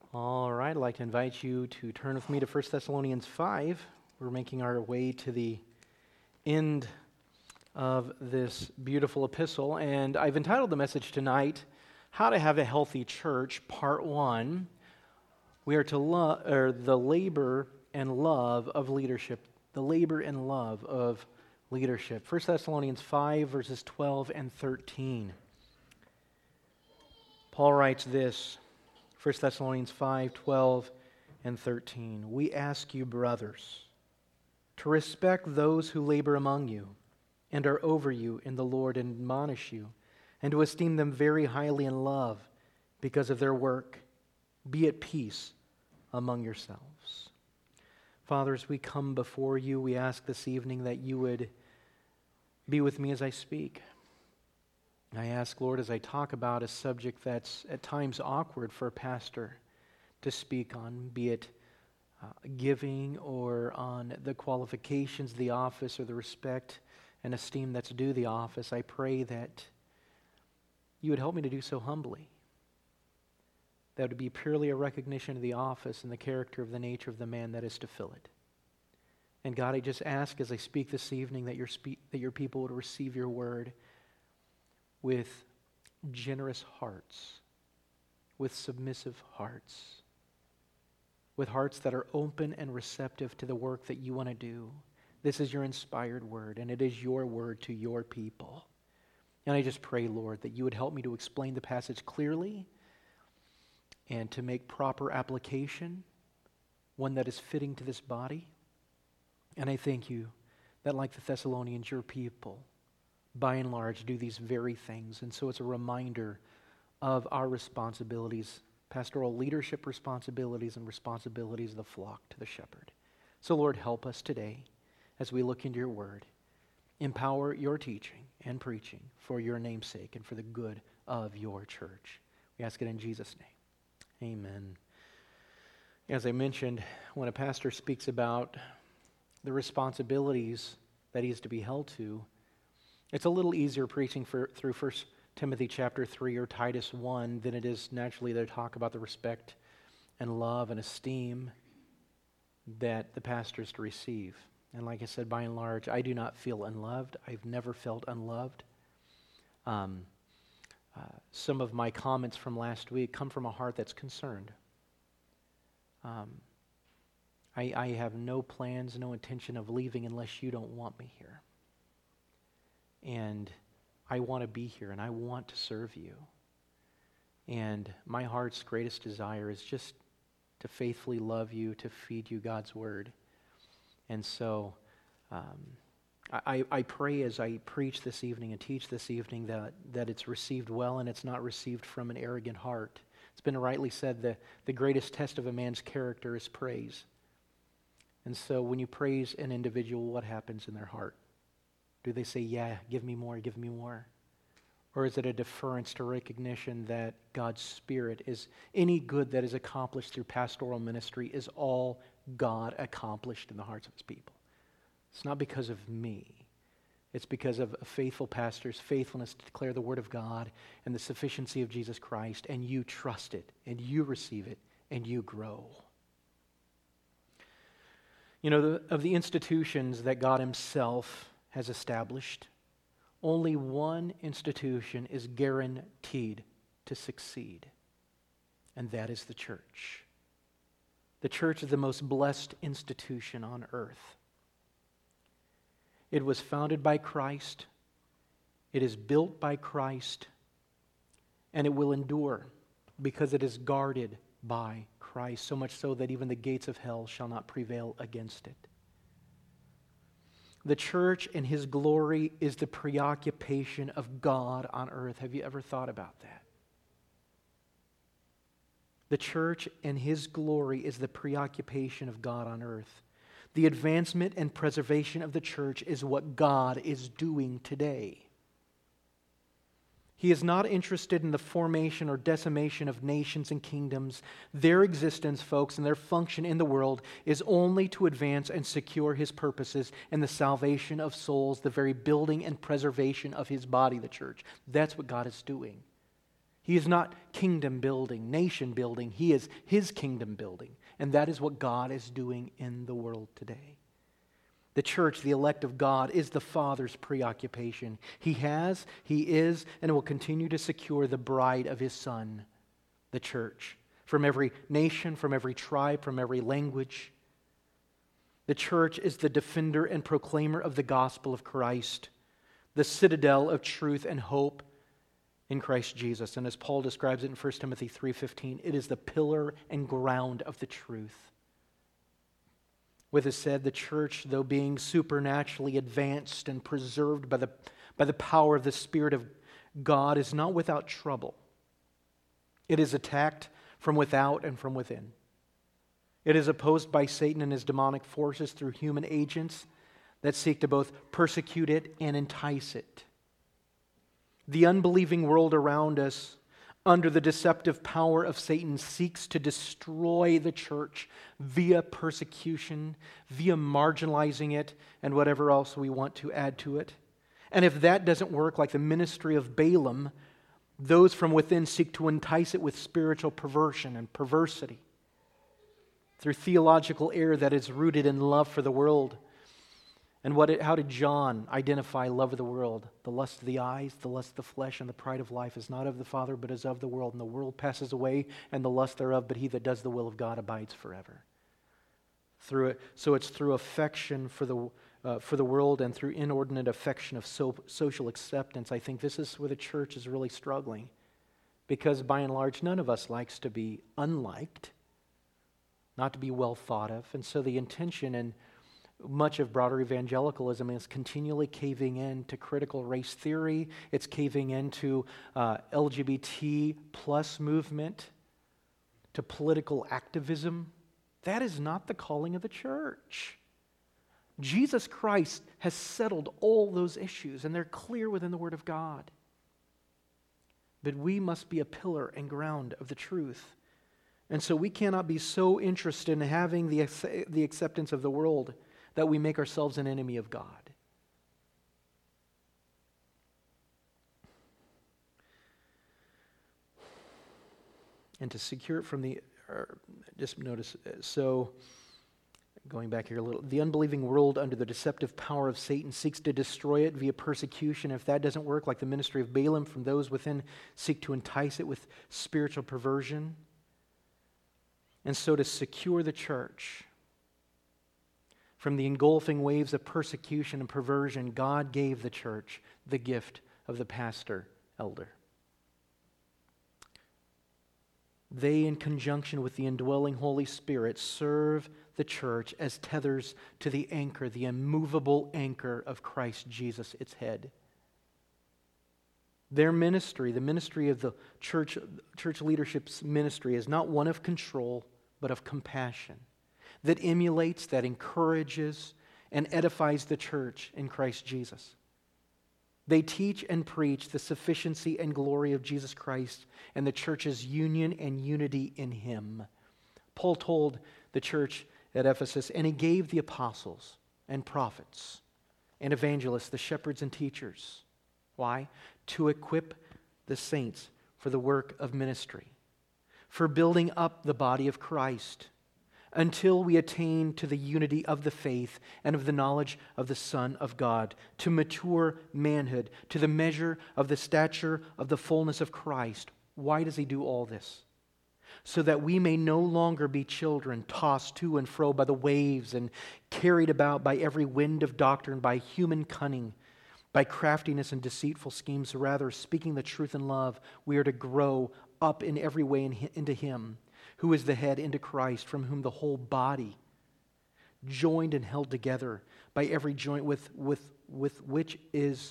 All right, I'd like to invite you to turn with me to 1 Thessalonians 5. We're making our way to the end of this beautiful epistle, and I've entitled the message tonight, How to Have a Healthy Church, Part 1. We are to the labor and love of leadership. The labor and love of leadership. 1 Thessalonians 5, verses 12 and 13. Paul writes this, 1 Thessalonians 5, 12 and 13. We ask you, brothers, to respect those who labor among you and are over you in the Lord and admonish you, and to esteem them very highly in love because of their work. Be at peace among yourselves. Father, as we come before you, we ask this evening that you would be with me as I speak. I ask, Lord, as I talk about a subject that's at times awkward for a pastor to speak on, be it giving or on the qualifications of the office or the respect and esteem that's due the office, I pray that you would help me to do so humbly. That would be purely a recognition of the office and the character of the nature of the man that is to fill it. And God, I just ask as I speak this evening that your people would receive your word with generous hearts, with submissive hearts, with hearts that are open and receptive to the work that you want to do. This is your inspired word, and it is your word to your people. And I just pray, Lord, that you would help me to explain the passage clearly and to make proper application, one that is fitting to this body. And I thank you that, like the Thessalonians, your people, by and large, do these very things. And so it's a reminder of our responsibilities, pastoral leadership responsibilities and responsibilities of the flock to the shepherd. So Lord, help us today as we look into your word. Empower your teaching and preaching for your name's sake and for the good of your church. We ask it in Jesus' name. Amen. As I mentioned, when a pastor speaks about the responsibilities that he is to be held to, it's a little easier preaching through 1 Timothy chapter 3 or Titus 1 than it is naturally to talk about the respect and love and esteem that the pastor is to receive. And like I said, by and large, I do not feel unloved. I've never felt unloved. Some of my comments from last week come from a heart that's concerned. I have no plans, no intention of leaving unless you don't want me here. And I want to be here, and I want to serve you. And my heart's greatest desire is just to faithfully love you, to feed you God's word. And so I pray as I preach this evening and teach this evening that it's received well and it's not received from an arrogant heart. It's been rightly said the greatest test of a man's character is praise. And so when you praise an individual, what happens in their heart? Do they say, yeah, give me more, give me more? Or is it a deference to recognition that God's Spirit is any good that is accomplished through pastoral ministry is all God accomplished in the hearts of his people? It's not because of me. It's because of a faithful pastor's faithfulness to declare the Word of God and the sufficiency of Jesus Christ, and you trust it, and you receive it, and you grow. You know, of the institutions that God himself has established, only one institution is guaranteed to succeed, and that is the church. The church is the most blessed institution on earth. It was founded by Christ, it is built by Christ, and it will endure because it is guarded by Christ, so much so that even the gates of hell shall not prevail against it. The church and his glory is the preoccupation of God on earth. Have you ever thought about that? The church and his glory is the preoccupation of God on earth. The advancement and preservation of the church is what God is doing today. He is not interested in the formation or decimation of nations and kingdoms. Their existence, folks, and their function in the world is only to advance and secure his purposes and the salvation of souls, the very building and preservation of his body, the church. That's what God is doing. He is not kingdom building, nation building. He is His kingdom building. And that is what God is doing in the world today. The church, the elect of God, is the Father's preoccupation. He has, He is, and will continue to secure the bride of His Son, the church, from every nation, from every tribe, from every language. The church is the defender and proclaimer of the gospel of Christ, the citadel of truth and hope in Christ Jesus. And as Paul describes it in 1 Timothy 3:15, it is the pillar and ground of the truth. With this said, the church, though being supernaturally advanced and preserved by the power of the Spirit of God, is not without trouble. It is attacked from without and from within. It is opposed by Satan and his demonic forces through human agents that seek to both persecute it and entice it. The unbelieving world around us, under the deceptive power of Satan, seeks to destroy the church via persecution, via marginalizing it, and whatever else we want to add to it. And if that doesn't work, like the ministry of Balaam, those from within seek to entice it with spiritual perversion and perversity through theological error that is rooted in love for the world. And how did John identify love of the world? The lust of the eyes, the lust of the flesh, and the pride of life is not of the Father, but is of the world. And the world passes away, and the lust thereof, but he that does the will of God abides forever. So it's through affection for the world and through inordinate affection of social acceptance. I think this is where the church is really struggling, because by and large, none of us likes to be unliked, not to be well thought of. And so the intention in much of broader evangelicalism is continually caving in to critical race theory. It's caving into LGBT plus movement, to political activism. That is not the calling of the church. Jesus Christ has settled all those issues, and they're clear within the Word of God. But we must be a pillar and ground of the truth. And so we cannot be so interested in having the acceptance of the world that we make ourselves an enemy of God. And to secure it from just notice, so going back here a little, the unbelieving world under the deceptive power of Satan seeks to destroy it via persecution. If that doesn't work, like the ministry of Balaam, from those within seek to entice it with spiritual perversion. And so to secure the church from the engulfing waves of persecution and perversion, God gave the church the gift of the pastor elder. They, in conjunction with the indwelling Holy Spirit, serve the church as tethers to the anchor, the immovable anchor of Christ Jesus, its head. Their ministry, the ministry of the church leadership's ministry, is not one of control, but of compassion, that emulates, that encourages, and edifies the church in Christ Jesus. They teach and preach the sufficiency and glory of Jesus Christ and the church's union and unity in Him. Paul told the church at Ephesus, and he gave the apostles and prophets and evangelists, the shepherds and teachers. Why? To equip the saints for the work of ministry, for building up the body of Christ, until we attain to the unity of the faith and of the knowledge of the Son of God, to mature manhood, to the measure of the stature of the fullness of Christ. Why does He do all this? So that we may no longer be children tossed to and fro by the waves and carried about by every wind of doctrine, by human cunning, by craftiness and deceitful schemes. Rather, speaking the truth in love, we are to grow up in every way into Him, who is the head, into Christ, from whom the whole body, joined and held together by every joint with which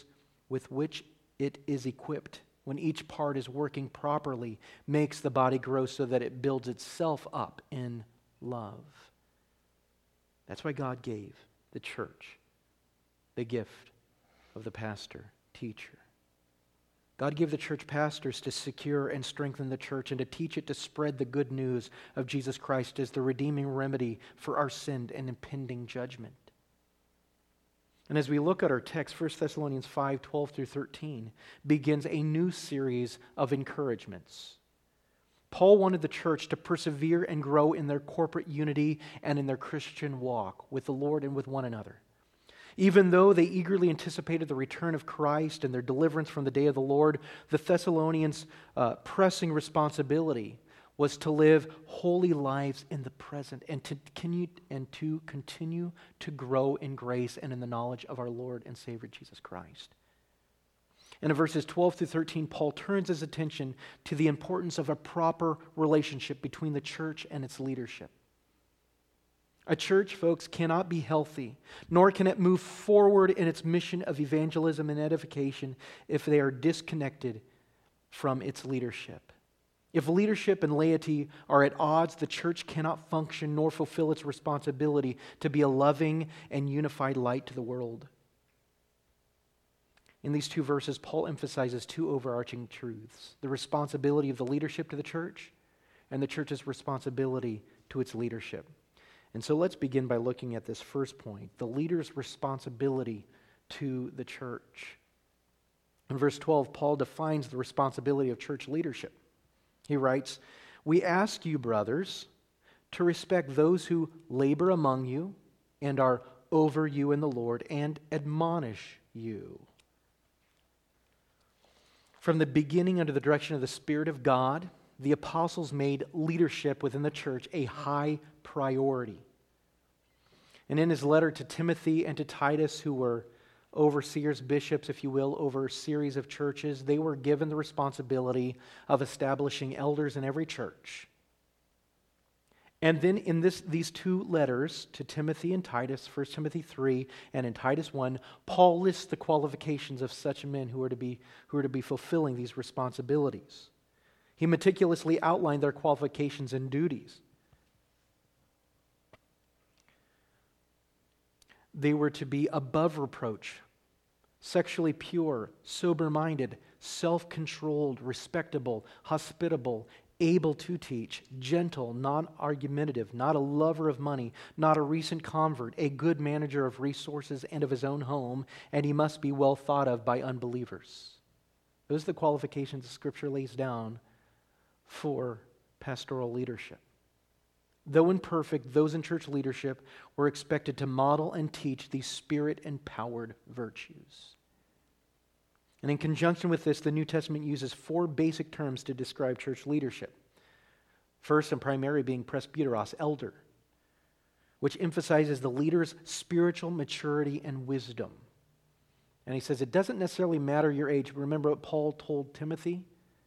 it is equipped, when each part is working properly, makes the body grow so that it builds itself up in love. That's why God gave the church the gift of the pastor, teacher. God gave the church pastors to secure and strengthen the church and to teach it to spread the good news of Jesus Christ as the redeeming remedy for our sin and impending judgment. And as we look at our text, 1 Thessalonians 5:12 through 13 begins a new series of encouragements. Paul wanted the church to persevere and grow in their corporate unity and in their Christian walk with the Lord and with one another. Even though they eagerly anticipated the return of Christ and their deliverance from the day of the Lord, the Thessalonians' pressing responsibility was to live holy lives in the present and to continue to grow in grace and in the knowledge of our Lord and Savior Jesus Christ. And in verses 12 through 13, Paul turns his attention to the importance of a proper relationship between the church and its leadership. A church, folks, cannot be healthy, nor can it move forward in its mission of evangelism and edification if they are disconnected from its leadership. If leadership and laity are at odds, the church cannot function nor fulfill its responsibility to be a loving and unified light to the world. In these two verses, Paul emphasizes two overarching truths: the responsibility of the leadership to the church and the church's responsibility to its leadership. And so let's begin by looking at this first point, the leader's responsibility to the church. In verse 12, Paul defines the responsibility of church leadership. He writes, "We ask you, brothers, to respect those who labor among you and are over you in the Lord and admonish you." From the beginning, under the direction of the Spirit of God, the apostles made leadership within the church a high priority. And in his letter to Timothy and to Titus, who were overseers, bishops, if you will, over a series of churches, they were given the responsibility of establishing elders in every church. And then in these two letters to Timothy and Titus, 1 Timothy 3 and in Titus 1, Paul lists the qualifications of such men who are to be fulfilling these responsibilities. He meticulously outlined their qualifications and duties. They were to be above reproach, sexually pure, sober-minded, self-controlled, respectable, hospitable, able to teach, gentle, non-argumentative, not a lover of money, not a recent convert, a good manager of resources and of his own home, and he must be well thought of by unbelievers. Those are the qualifications the Scripture lays down for pastoral leadership. Though imperfect, those in church leadership were expected to model and teach these Spirit-empowered virtues. And in conjunction with this, the New Testament uses four basic terms to describe church leadership. First and primary being presbyteros, elder, which emphasizes the leader's spiritual maturity and wisdom. And he says it doesn't necessarily matter your age. Remember what Paul told Timothy?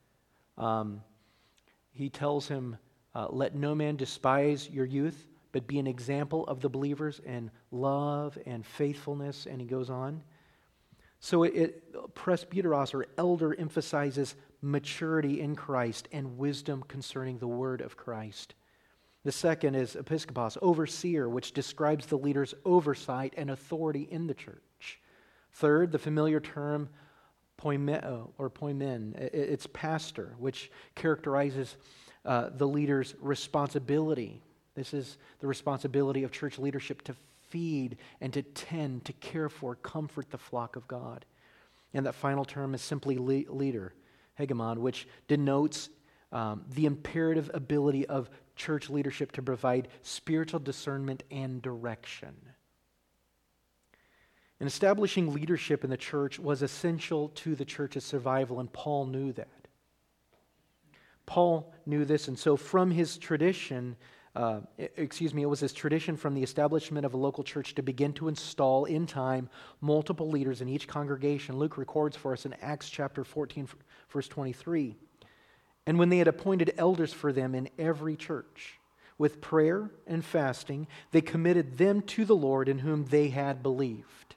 He tells him, let no man despise your youth, but be an example of the believers in love and faithfulness, and he goes on. So presbyteros, or elder, emphasizes maturity in Christ and wisdom concerning the word of Christ. The second is episkopos, overseer, which describes the leader's oversight and authority in the church. Third, the familiar term poimeo or poimen, it's pastor, which characterizes the leader's responsibility. This is the responsibility of church leadership to feed and to tend, to care for, comfort the flock of God. And that final term is simply leader, hegemon, which denotes the imperative ability of church leadership to provide spiritual discernment and direction. And establishing leadership in the church was essential to the church's survival, and Paul knew that. Paul knew this, and so from his tradition, it was his tradition from the establishment of a local church to begin to install in time multiple leaders in each congregation. Luke records for us in Acts chapter 14, verse 23. And when they had appointed elders for them in every church, with prayer and fasting, they committed them to the Lord in whom they had believed.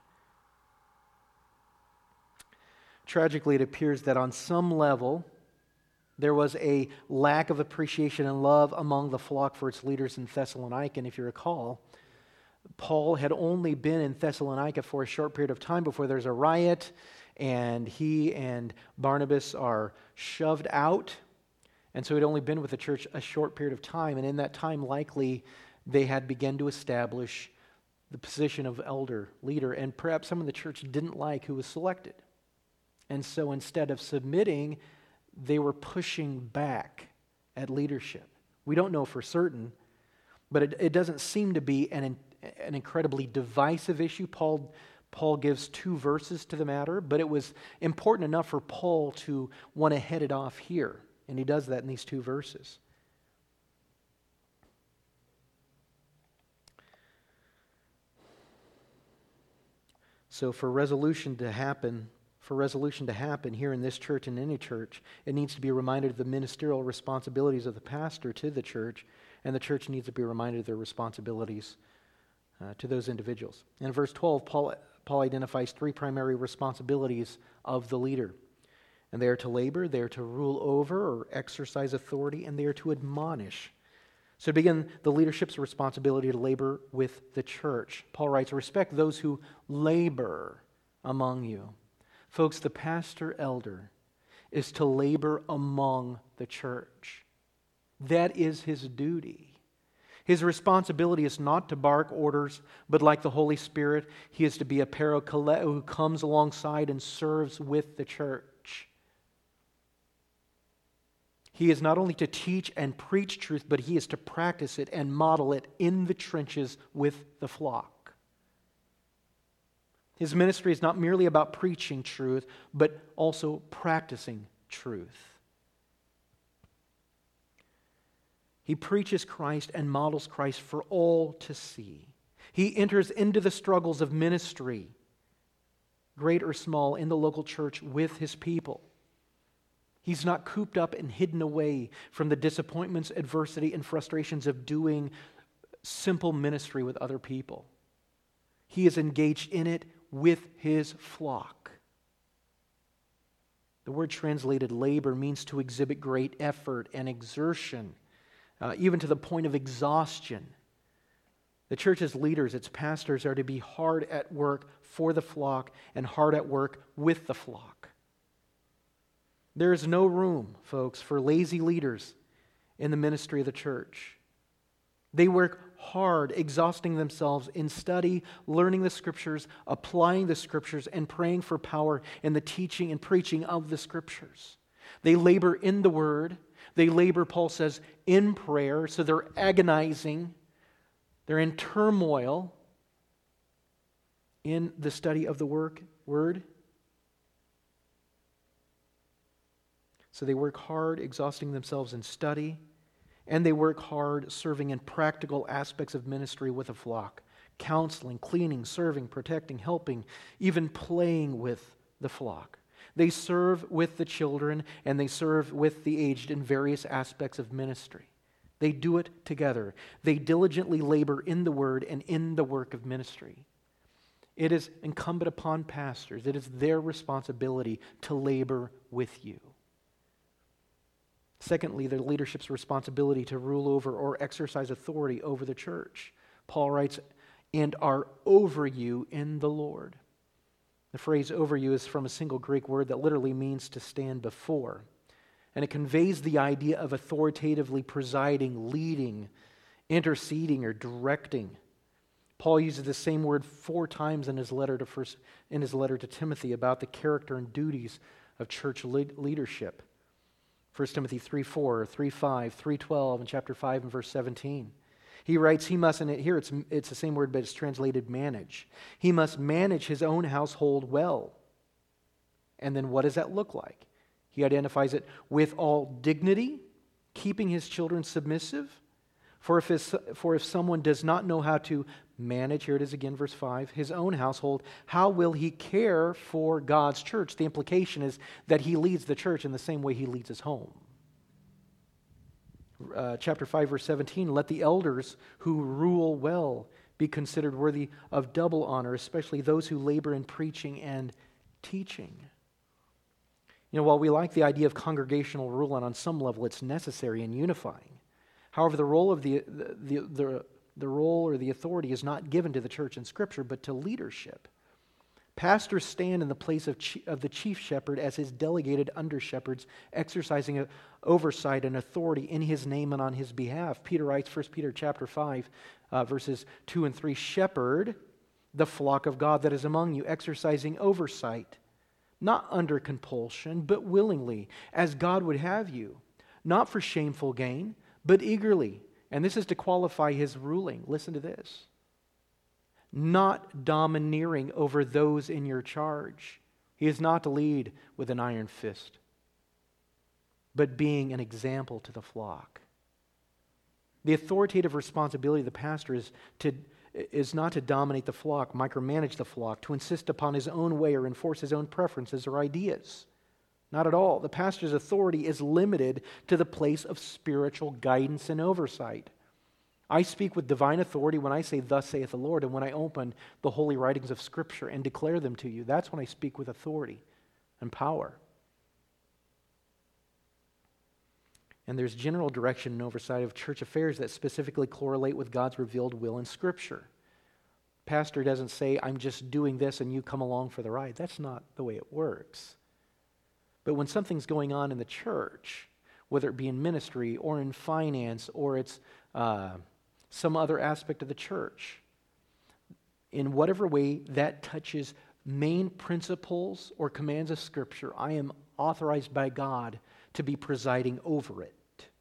Tragically, it appears that on some level, there was a lack of appreciation and love among the flock for its leaders in Thessalonica. And if you recall, Paul had only been in Thessalonica for a short period of time before there's a riot, and he and Barnabas are shoved out. And so he'd only been with the church a short period of time. And in that time, likely, they had begun to establish the position of elder, leader, and perhaps some of the church didn't like who was selected. And so instead of submitting, they were pushing back at leadership. We don't know for certain, but it doesn't seem to be an incredibly divisive issue. Paul gives 2 verses to the matter, but it was important enough for Paul to want to head it off here, and he does that in these 2 verses. So for resolution to happen here in this church and any church, it needs to be reminded of the ministerial responsibilities of the pastor to the church, and the church needs to be reminded of their responsibilities to those individuals. In verse 12, Paul identifies 3 primary responsibilities of the leader. And they are to labor, they are to rule over or exercise authority, and they are to admonish. So to begin, the leadership's responsibility to labor with the church. Paul writes, respect those who labor among you. Folks, the pastor elder is to labor among the church. That is his duty. His responsibility is not to bark orders, but like the Holy Spirit, he is to be a parakaleo who comes alongside and serves with the church. He is not only to teach and preach truth, but he is to practice it and model it in the trenches with the flock. His ministry is not merely about preaching truth, but also practicing truth. He preaches Christ and models Christ for all to see. He enters into the struggles of ministry, great or small, in the local church with his people. He's not cooped up and hidden away from the disappointments, adversity, and frustrations of doing simple ministry with other people. He is engaged in it with his flock. The word translated labor means to exhibit great effort and exertion, even to the point of exhaustion. The church's leaders, its pastors, are to be hard at work for the flock and hard at work with the flock. There is no room, folks, for lazy leaders in the ministry of the church. They work hard, exhausting themselves in study, learning the Scriptures, applying the Scriptures, and praying for power in the teaching and preaching of the Scriptures. They labor in the Word. They labor, Paul says, in prayer. So they're agonizing. They're in turmoil in the study of the Word. So they work hard, exhausting themselves in study, and they work hard serving in practical aspects of ministry with a flock. Counseling, cleaning, serving, protecting, helping, even playing with the flock. They serve with the children and they serve with the aged in various aspects of ministry. They do it together. They diligently labor in the Word and in the work of ministry. It is incumbent upon pastors, it is their responsibility to labor with you. Secondly, their leadership's responsibility to rule over or exercise authority over the church. Paul writes, and are over you in the Lord. The phrase over you is from a single Greek word that literally means to stand before. And it conveys the idea of authoritatively presiding, leading, interceding, or directing. Paul uses the same word 4 times in his letter to Timothy about the character and duties of church leadership. 1 Timothy 3:4, 3:5, 3:12, and chapter 5 and verse 17. He writes, he must, and here it's the same word, but it's translated manage. He must manage his own household well. And then what does that look like? He identifies it with all dignity, keeping his children submissive. For if someone does not know how to manage, here it is again, verse 5, his own household, how will he care for God's church? The implication is that he leads the church in the same way he leads his home. Chapter 5, verse 17, let the elders who rule well be considered worthy of double honor, especially those who labor in preaching and teaching. You know, while we like the idea of congregational rule, and on some level it's necessary and unifying, however, the role of the role or the authority is not given to the church in Scripture, but to leadership. Pastors stand in the place of the chief shepherd as his delegated under-shepherds, exercising oversight and authority in his name and on his behalf. Peter writes, 1 Peter chapter 5, verses 2 and 3, shepherd the flock of God that is among you, exercising oversight, not under compulsion, but willingly, as God would have you, not for shameful gain, but eagerly. And this is to qualify his ruling. Listen to this. Not domineering over those in your charge. He is not to lead with an iron fist, but being an example to the flock. The authoritative responsibility of the pastor is not to dominate the flock, micromanage the flock, to insist upon his own way or enforce his own preferences or ideas. Not at all. The pastor's authority is limited to the place of spiritual guidance and oversight. I speak with divine authority when I say, "Thus saith the Lord," and when I open the holy writings of Scripture and declare them to you. That's when I speak with authority and power. And there's general direction and oversight of church affairs that specifically correlate with God's revealed will in Scripture. Pastor doesn't say, "I'm just doing this and you come along for the ride." That's not the way it works. But when something's going on in the church, whether it be in ministry or in finance or it's some other aspect of the church, in whatever way that touches main principles or commands of Scripture, I am authorized by God to be presiding over it.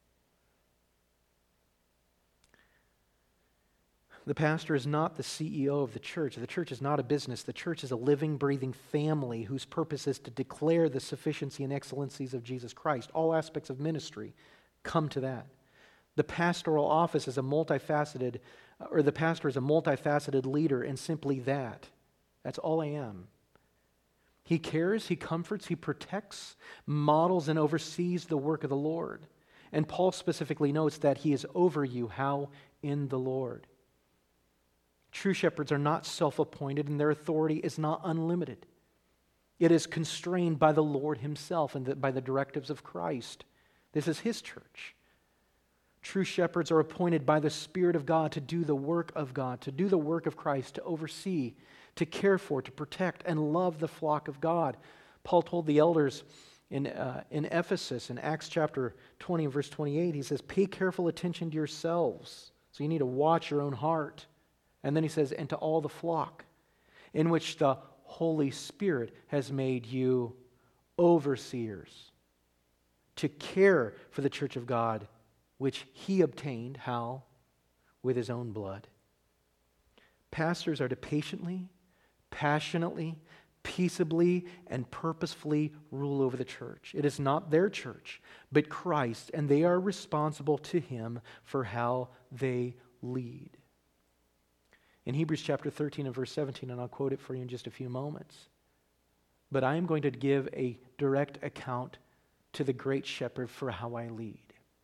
The pastor is not the CEO of the church. The church is not a business. The church is a living, breathing family whose purpose is to declare the sufficiency and excellencies of Jesus Christ. All aspects of ministry come to that. The pastoral office is the pastor is a multifaceted leader, and simply that. That's all I am. He cares, he comforts, he protects, models, and oversees the work of the Lord. And Paul specifically notes that he is over you. How? In the Lord. True shepherds are not self-appointed, and their authority is not unlimited. It is constrained by the Lord himself and by the directives of Christ. This is his church. True shepherds are appointed by the Spirit of God to do the work of God, to do the work of Christ, to oversee, to care for, to protect, and love the flock of God. Paul told the elders in Ephesus, in Acts chapter 20 and verse 28, he says, "Pay careful attention to yourselves." So you need to watch your own heart. And then he says, "And to all the flock, in which the Holy Spirit has made you overseers, to care for the church of God, which he obtained." How? With his own blood. Pastors are to patiently, passionately, peaceably, and purposefully rule over the church. It is not their church, but Christ, and they are responsible to him for how they lead. In Hebrews chapter 13 and verse 17, and I'll quote it for you in just a few moments, "But I am going to give a direct account to the great shepherd for how I lead.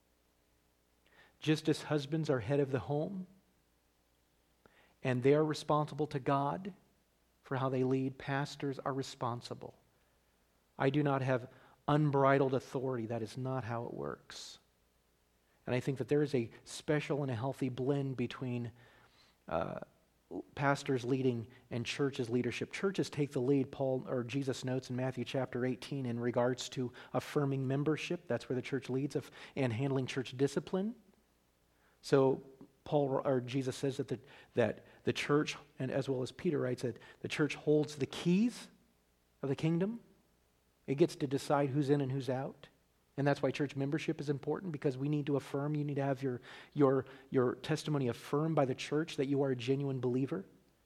Just as husbands are head of the home, and they are responsible to God for how they lead, pastors are responsible. I do not have unbridled authority. That is not how it works." And I think that there is a special and a healthy blend between pastors leading and churches leadership. Churches take the lead. Jesus notes in Matthew chapter 18 in regards to affirming membership. That's where the church leads, and handling church discipline. So Jesus says that the church, and as well as Peter writes, that the church holds the keys of the kingdom. It gets to decide who's in and who's out. And that's why church membership is important, because we need to affirm. You need to have your testimony affirmed by the church that you are a genuine believer.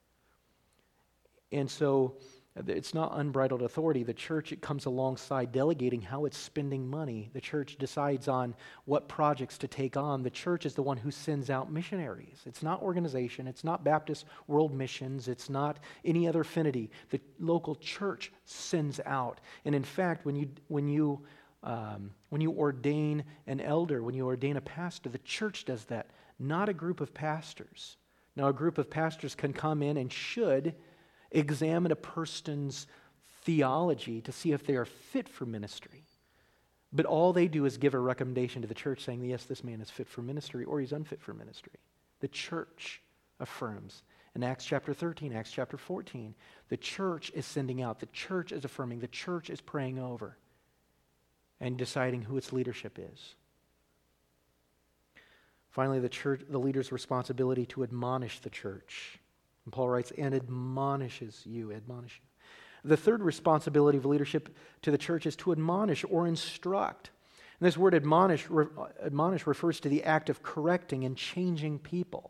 And so it's not unbridled authority. The church, it comes alongside delegating how it's spending money. The church decides on what projects to take on. The church is the one who sends out missionaries. It's not organization. It's not Baptist World Missions. It's not any other affinity. The local church sends out. And in fact, when you ordain an elder, when you ordain a pastor, the church does that, not a group of pastors. Now, a group of pastors can come in and should examine a person's theology to see if they are fit for ministry. But all they do is give a recommendation to the church saying, yes, this man is fit for ministry, or he's unfit for ministry. The church affirms. In Acts chapter 13, Acts chapter 14, the church is sending out, the church is affirming, the church is praying over and deciding who its leadership is. Finally, the leader's responsibility to admonish the church. And Paul writes, and admonish you. The third responsibility of leadership to the church is to admonish or instruct. And this word admonish refers to the act of correcting and changing people.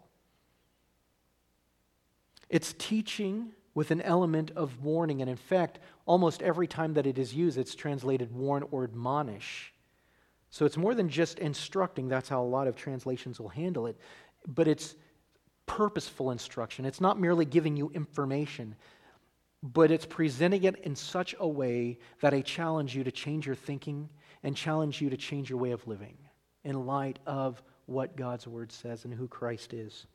It's teaching with an element of warning. And in fact, almost every time that it is used, it's translated warn or admonish. So it's more than just instructing. That's how a lot of translations will handle it. But it's purposeful instruction. It's not merely giving you information, but it's presenting it in such a way that I challenge you to change your thinking and challenge you to change your way of living in light of what God's Word says and who Christ is.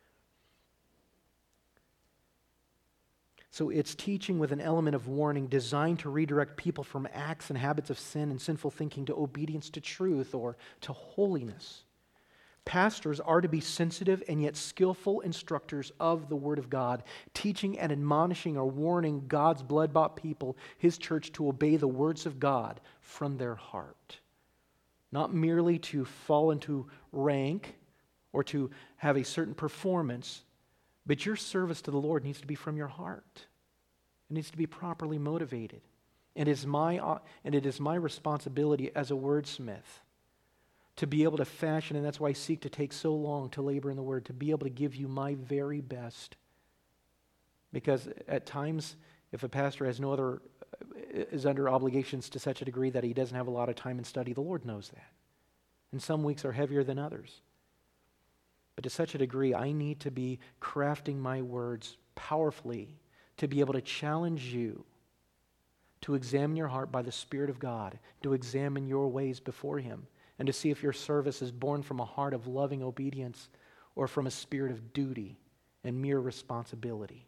So it's teaching with an element of warning designed to redirect people from acts and habits of sin and sinful thinking to obedience to truth or to holiness. Pastors are to be sensitive and yet skillful instructors of the Word of God, teaching and admonishing or warning God's blood-bought people, His church, to obey the words of God from their heart. Not merely to fall into rank or to have a certain performance, but your service to the Lord needs to be from your heart. It needs to be properly motivated. And it is my responsibility as a wordsmith to be able to fashion, and that's why I seek to take so long to labor in the Word, to be able to give you my very best. Because at times, if a pastor is under obligations to such a degree that he doesn't have a lot of time and study, the Lord knows that. And some weeks are heavier than others. But to such a degree, I need to be crafting my words powerfully to be able to challenge you to examine your heart by the Spirit of God, to examine your ways before Him, and to see if your service is born from a heart of loving obedience or from a spirit of duty and mere responsibility.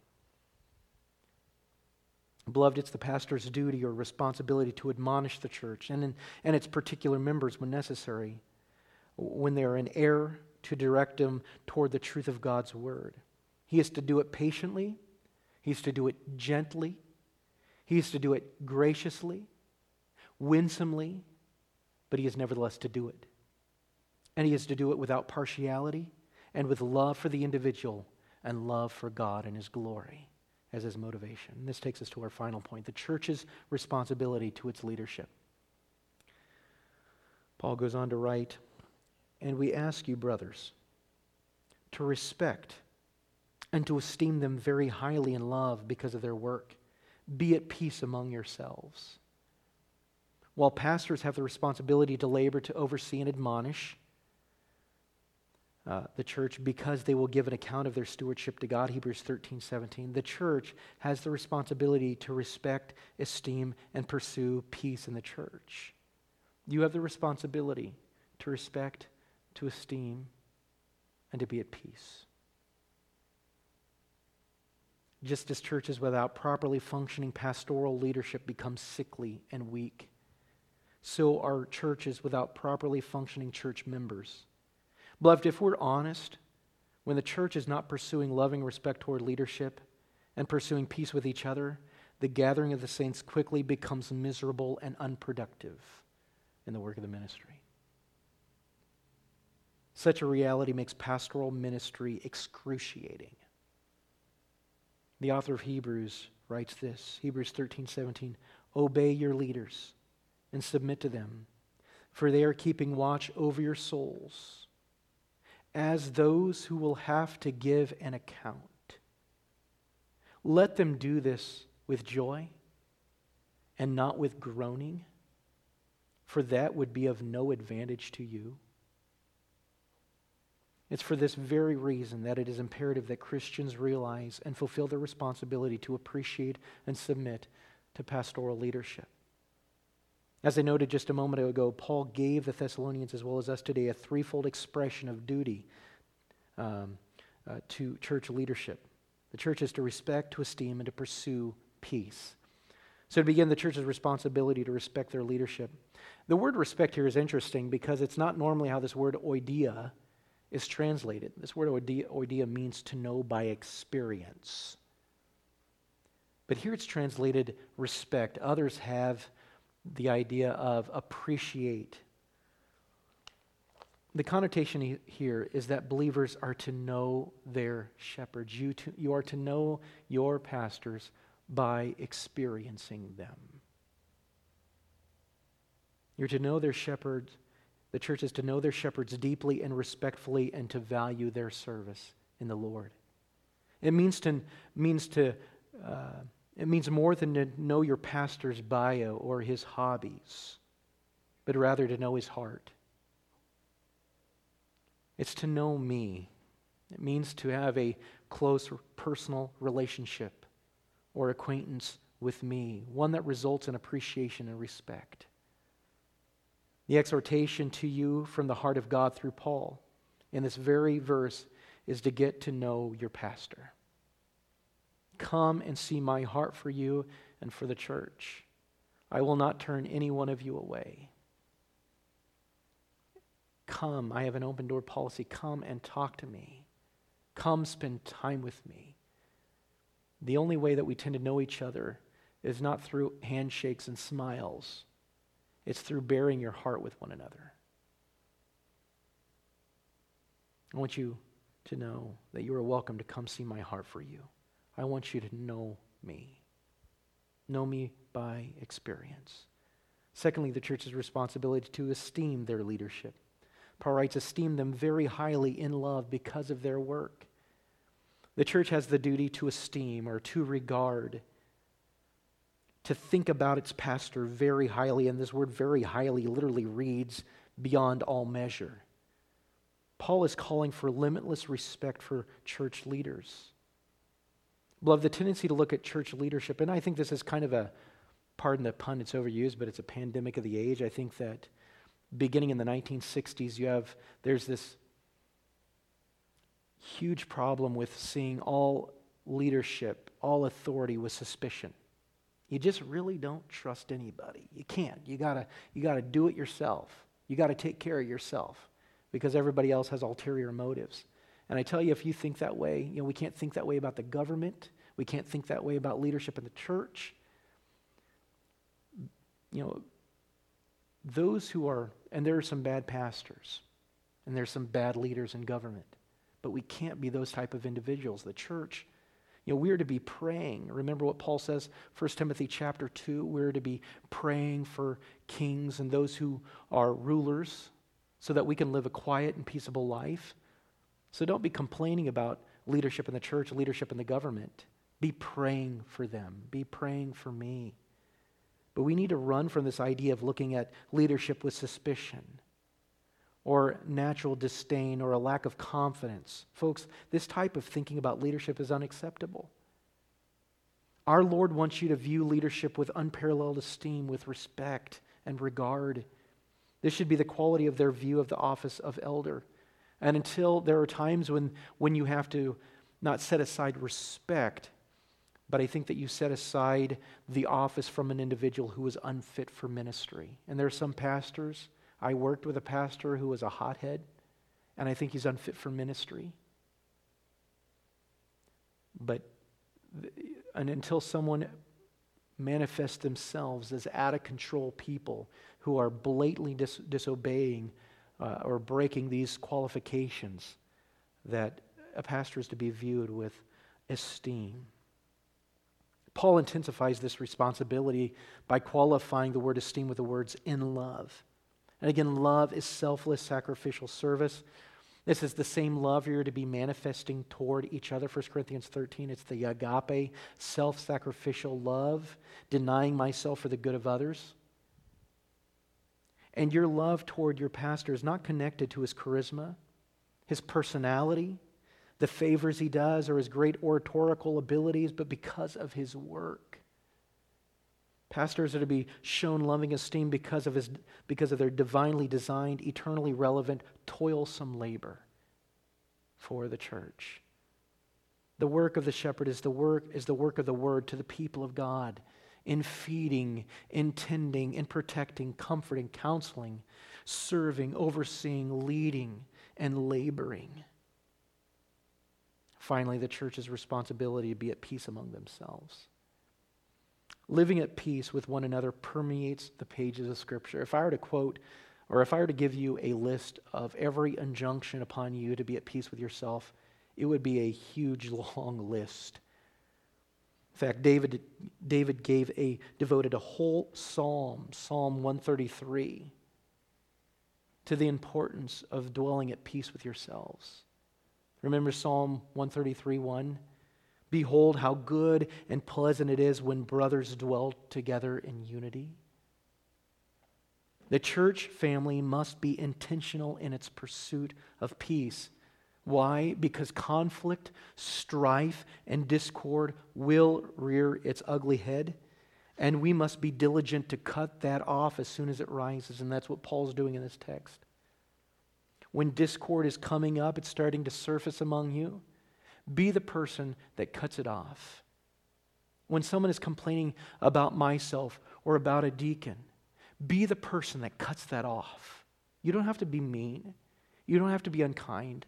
Beloved, it's the pastor's duty or responsibility to admonish the church and its particular members when necessary, when they are in error, to direct them toward the truth of God's Word. He is to do it patiently. He is to do it gently. He is to do it graciously, winsomely, but he is nevertheless to do it. And he is to do it without partiality and with love for the individual and love for God and His glory as his motivation. And this takes us to our final point, the church's responsibility to its leadership. Paul goes on to write, and we ask you, brothers, to respect and to esteem them very highly in love because of their work. Be at peace among yourselves. While pastors have the responsibility to labor, to oversee and admonish the church because they will give an account of their stewardship to God, Hebrews 13:17, the church has the responsibility to respect, esteem, and pursue peace in the church. You have the responsibility to respect, to esteem, and to be at peace. Just as churches without properly functioning pastoral leadership become sickly and weak, so are churches without properly functioning church members. Beloved, if we're honest, when the church is not pursuing loving respect toward leadership and pursuing peace with each other, the gathering of the saints quickly becomes miserable and unproductive in the work of the ministry. Such a reality makes pastoral ministry excruciating. The author of Hebrews writes this, Hebrews 13:17, obey your leaders and submit to them, for they are keeping watch over your souls as those who will have to give an account. Let them do this with joy and not with groaning, for that would be of no advantage to you. It's for this very reason that it is imperative that Christians realize and fulfill their responsibility to appreciate and submit to pastoral leadership. As I noted just a moment ago, Paul gave the Thessalonians as well as us today a threefold expression of duty to church leadership. The church is to respect, to esteem, and to pursue peace. So to begin, the church's responsibility to respect their leadership. The word respect here is interesting because it's not normally how this word oidia is translated. This word oidia means to know by experience. But here it's translated respect. Others have the idea of appreciate. The connotation here is that believers are to know their shepherds. You are to know your pastors by experiencing them. You're to know their shepherds. The church is to know their shepherds deeply and respectfully and to value their service in the Lord. It means more than to know your pastor's bio or his hobbies, but rather to know his heart. It's to know me. It means to have a close personal relationship or acquaintance with me, one that results in appreciation and respect. The exhortation to you from the heart of God through Paul in this very verse is to get to know your pastor. Come and see my heart for you and for the church. I will not turn any one of you away. Come, I have an open door policy. Come and talk to me. Come spend time with me. The only way that we tend to know each other is not through handshakes and smiles. It's through bearing your heart with one another. I want you to know that you are welcome to come see my heart for you. I want you to know me. Know me by experience. Secondly, the church's responsibility to esteem their leadership. Paul writes, esteem them very highly in love because of their work. The church has the duty to esteem or to regard, to think about its pastor very highly, and this word very highly literally reads beyond all measure. Paul is calling for limitless respect for church leaders. Beloved, the tendency to look at church leadership, and I think this is kind of a, pardon the pun, it's overused, but it's a pandemic of the age. I think that beginning in the 1960s, there's this huge problem with seeing all leadership, all authority with suspicion. You just really don't trust anybody. You can't. You gotta do it yourself. You gotta take care of yourself because everybody else has ulterior motives. And I tell you, if you think that way, we can't think that way about the government. We can't think that way about leadership in the church. Those who are, and there are some bad pastors, and there's some bad leaders in government, but we can't be those type of individuals. The church, we are to be praying. Remember what Paul says, 1 Timothy chapter 2, we're to be praying for kings and those who are rulers so that we can live a quiet and peaceable life. So don't be complaining about leadership in the church, leadership in the government. Be praying for them. Be praying for me. But we need to run from this idea of looking at leadership with suspicion or natural disdain or a lack of confidence. Folks, this type of thinking about leadership is unacceptable. Our Lord wants you to view leadership with unparalleled esteem, with respect and regard. This should be the quality of their view of the office of elder. And until there are times when you have to not set aside respect, but I think that you set aside the office from an individual who is unfit for ministry. And there are some pastors, I worked with a pastor who was a hothead, and I think he's unfit for ministry. And until someone manifests themselves as out-of-control people who are blatantly disobeying or breaking these qualifications, that a pastor is to be viewed with esteem. Paul intensifies this responsibility by qualifying the word esteem with the words in love. And again, love is selfless, sacrificial service. This is the same love you're to be manifesting toward each other. 1 Corinthians 13, it's the agape, self-sacrificial love, denying myself for the good of others. And your love toward your pastor is not connected to his charisma, his personality, the favors he does, or his great oratorical abilities, but because of his work. Pastors are to be shown loving esteem because of their divinely designed, eternally relevant, toilsome labor for the church. The work of the shepherd is the work of the word to the people of God, in feeding, in tending, in protecting, comforting, counseling, serving, overseeing, leading, and laboring. Finally, the church's responsibility to be at peace among themselves. Living at peace with one another permeates the pages of Scripture. If I were to quote or if I were to give you a list of every injunction upon you to be at peace with yourself, it would be a huge, long list. In fact, David devoted a whole psalm, Psalm 133, to the importance of dwelling at peace with yourselves. Remember Psalm 133:1? Behold how good and pleasant it is when brothers dwell together in unity. The church family must be intentional in its pursuit of peace. Why? Because conflict, strife, and discord will rear its ugly head, and we must be diligent to cut that off as soon as it rises, and that's what Paul's doing in this text. When discord is coming up, it's starting to surface among you, be the person that cuts it off. When someone is complaining about myself or about a deacon, be the person that cuts that off. You don't have to be mean. You don't have to be unkind.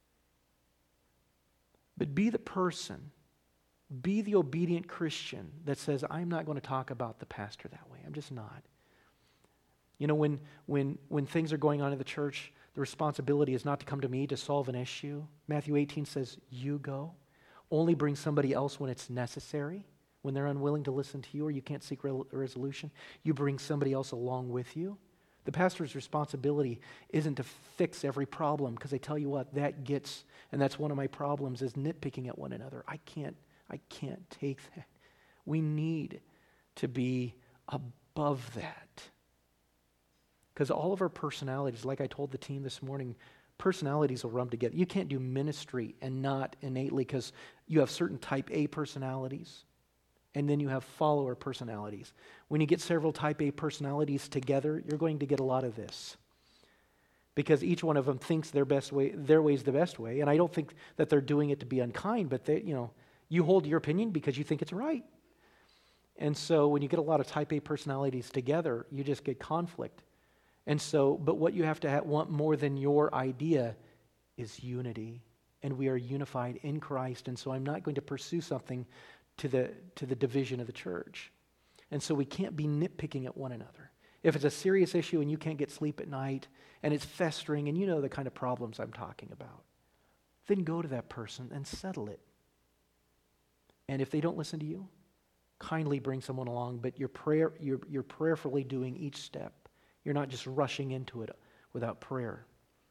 But be the person, be the obedient Christian that says, I'm not going to talk about the pastor that way. I'm just not. You know, when things are going on in the church, the responsibility is not to come to me to solve an issue. Matthew 18 says, you go. Only bring somebody else when it's necessary. When they're unwilling to listen to you or you can't seek resolution, you bring somebody else along with you. The pastor's responsibility isn't to fix every problem, because I tell you what, and that's one of my problems, is nitpicking at one another. I can't take that. We need to be above that. Because all of our personalities, like I told the team this morning, personalities will rub together. You can't do ministry and not innately, because you have certain type A personalities. And then you have follower personalities. When you get several type A personalities together, you're going to get a lot of this. Because each one of them thinks their way is the best way. And I don't think that they're doing it to be unkind, but you hold your opinion because you think it's right. And so when you get a lot of type A personalities together, you just get conflict. And so, but what you have to want more than your idea is unity. And we are unified in Christ. And so I'm not going to pursue something to the division of the church. And so we can't be nitpicking at one another. If it's a serious issue and you can't get sleep at night and it's festering and you know the kind of problems I'm talking about, then go to that person and settle it. And if they don't listen to you, kindly bring someone along, but you're prayerfully doing each step. You're not just rushing into it without prayer.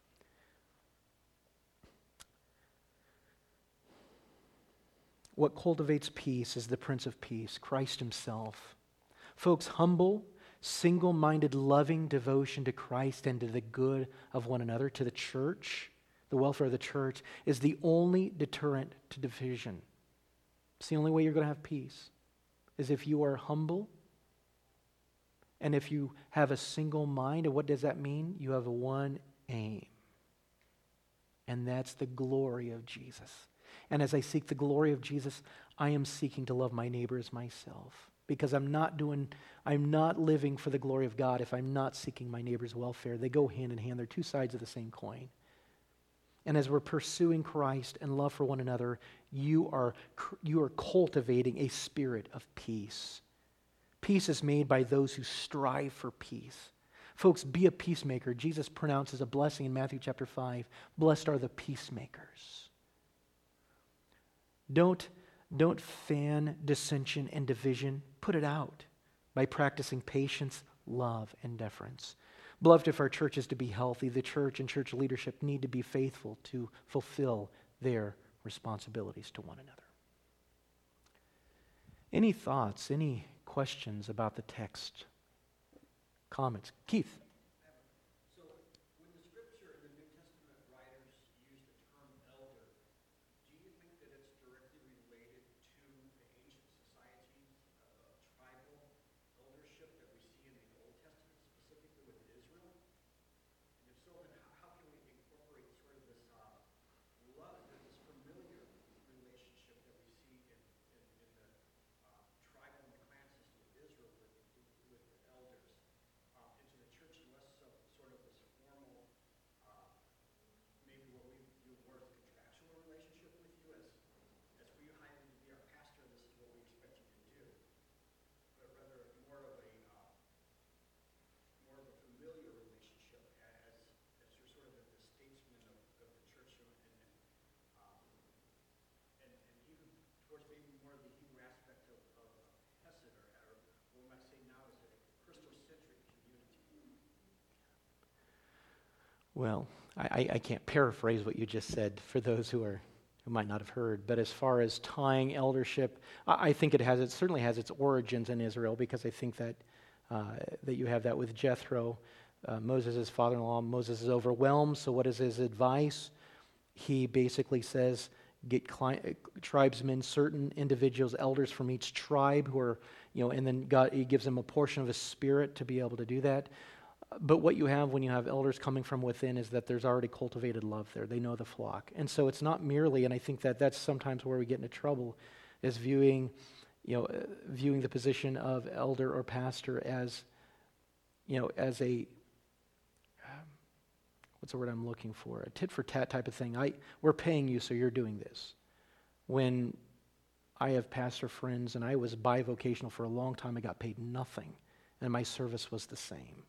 What cultivates peace is the Prince of Peace, Christ himself. Folks, humble, single-minded, loving devotion to Christ and to the good of one another, to the church, the welfare of the church, is the only deterrent to division. It's the only way you're going to have peace, is if you are humble and if you have a single mind. And what does that mean? You have one aim, and that's the glory of Jesus. And as I seek the glory of Jesus, I am seeking to love my neighbor as myself. Because I'm not living for the glory of God if I'm not seeking my neighbor's welfare. They go hand in hand. They're two sides of the same coin. And as we're pursuing Christ and love for one another, you are cultivating a spirit of peace. Peace is made by those who strive for peace. Folks, be a peacemaker. Jesus pronounces a blessing in Matthew chapter 5. Blessed are the peacemakers. Don't fan dissension and division. Put it out by practicing patience, love, and deference. Beloved, if our church is to be healthy, the church and church leadership need to be faithful to fulfill their responsibilities to one another. Any thoughts, any questions about the text? Comments? Keith? Church Well, I can't paraphrase what you just said for those who might not have heard, but as far as tying eldership, I think it certainly has its origins in Israel, because I think that you have that with Jethro, Moses' father-in-law. Moses is overwhelmed, so what is his advice? He basically says, get tribesmen, certain individuals, elders from each tribe who are, and then he gives them a portion of his spirit to be able to do that. But what you have when you have elders coming from within is that there's already cultivated love there. They know the flock. And so it's not merely, and I think that that's sometimes where we get into trouble, is viewing the position of elder or pastor as, as a, what's the word I'm looking for? A tit for tat type of thing. We're paying you, so you're doing this. When I have pastor friends, and I was bivocational for a long time, I got paid nothing, and my service was the same.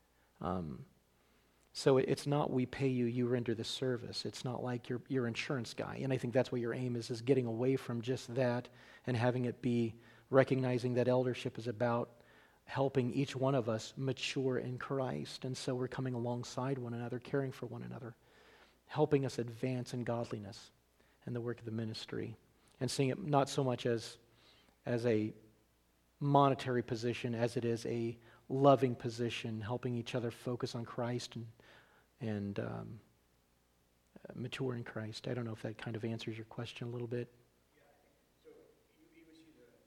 So it's not we pay you, you render the service. It's not like your insurance guy. And I think that's what your aim is getting away from just that and having it be recognizing that eldership is about helping each one of us mature in Christ. And so we're coming alongside one another, caring for one another, helping us advance in godliness and the work of the ministry, and seeing it not so much as a monetary position as it is a loving position, helping each other focus on Christ and mature in Christ. I don't know if that kind of answers your question a little bit.